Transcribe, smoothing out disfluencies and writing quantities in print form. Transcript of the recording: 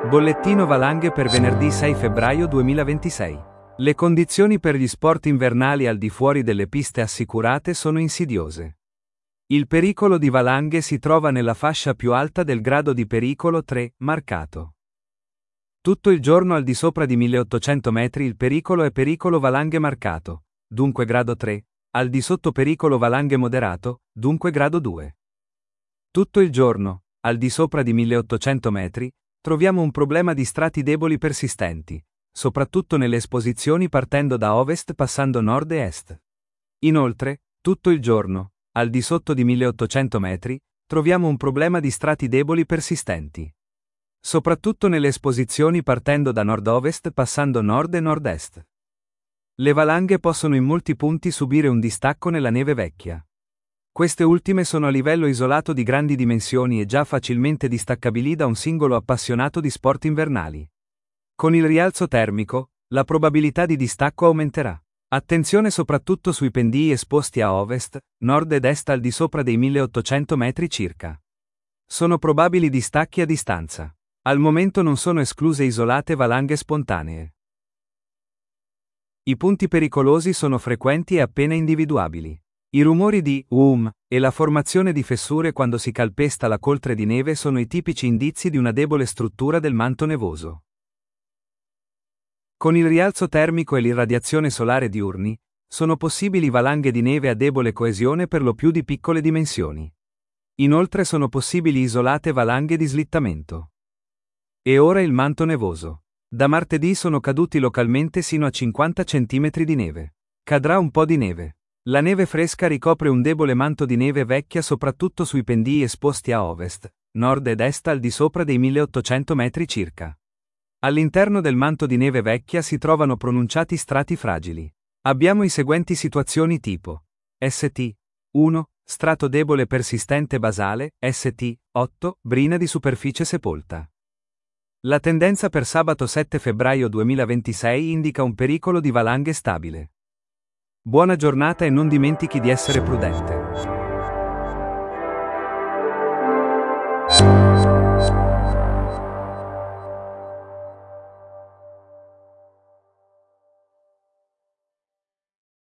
Bollettino valanghe per venerdì 6 febbraio 2026. Le condizioni per gli sport invernali al di fuori delle piste assicurate sono insidiose. Il pericolo di valanghe si trova nella fascia più alta del grado di pericolo 3, marcato. Tutto il giorno al di sopra di 1800 metri il pericolo è pericolo valanghe marcato, dunque grado 3, al di sotto pericolo valanghe moderato, dunque grado 2. Tutto il giorno, al di sopra di 1800 metri, troviamo un problema di strati deboli persistenti, soprattutto nelle esposizioni partendo da ovest passando nord e est. Inoltre, tutto il giorno, al di sotto di 1800 metri, troviamo un problema di strati deboli persistenti, soprattutto nelle esposizioni partendo da nord-ovest passando nord e nord-est. Le valanghe possono in molti punti subire un distacco nella neve vecchia. Queste ultime sono a livello isolato di grandi dimensioni e già facilmente distaccabili da un singolo appassionato di sport invernali. Con il rialzo termico, la probabilità di distacco aumenterà. Attenzione soprattutto sui pendii esposti a ovest, nord ed est al di sopra dei 1800 metri circa. Sono probabili distacchi a distanza. Al momento non sono escluse isolate valanghe spontanee. I punti pericolosi sono frequenti e appena individuabili. I rumori di e la formazione di fessure quando si calpesta la coltre di neve sono i tipici indizi di una debole struttura del manto nevoso. Con il rialzo termico e l'irradiazione solare diurni, sono possibili valanghe di neve a debole coesione per lo più di piccole dimensioni. Inoltre sono possibili isolate valanghe di slittamento. E ora il manto nevoso. Da martedì sono caduti localmente sino a 50 cm di neve. Cadrà un po' di neve. La neve fresca ricopre un debole manto di neve vecchia soprattutto sui pendii esposti a ovest, nord ed est al di sopra dei 1800 metri circa. All'interno del manto di neve vecchia si trovano pronunciati strati fragili. Abbiamo i seguenti situazioni tipo St. 1. Strato debole persistente basale, St. 8. Brina di superficie sepolta. La tendenza per sabato 7 febbraio 2026 indica un pericolo di valanghe stabile. Buona giornata e non dimentichi di essere prudente.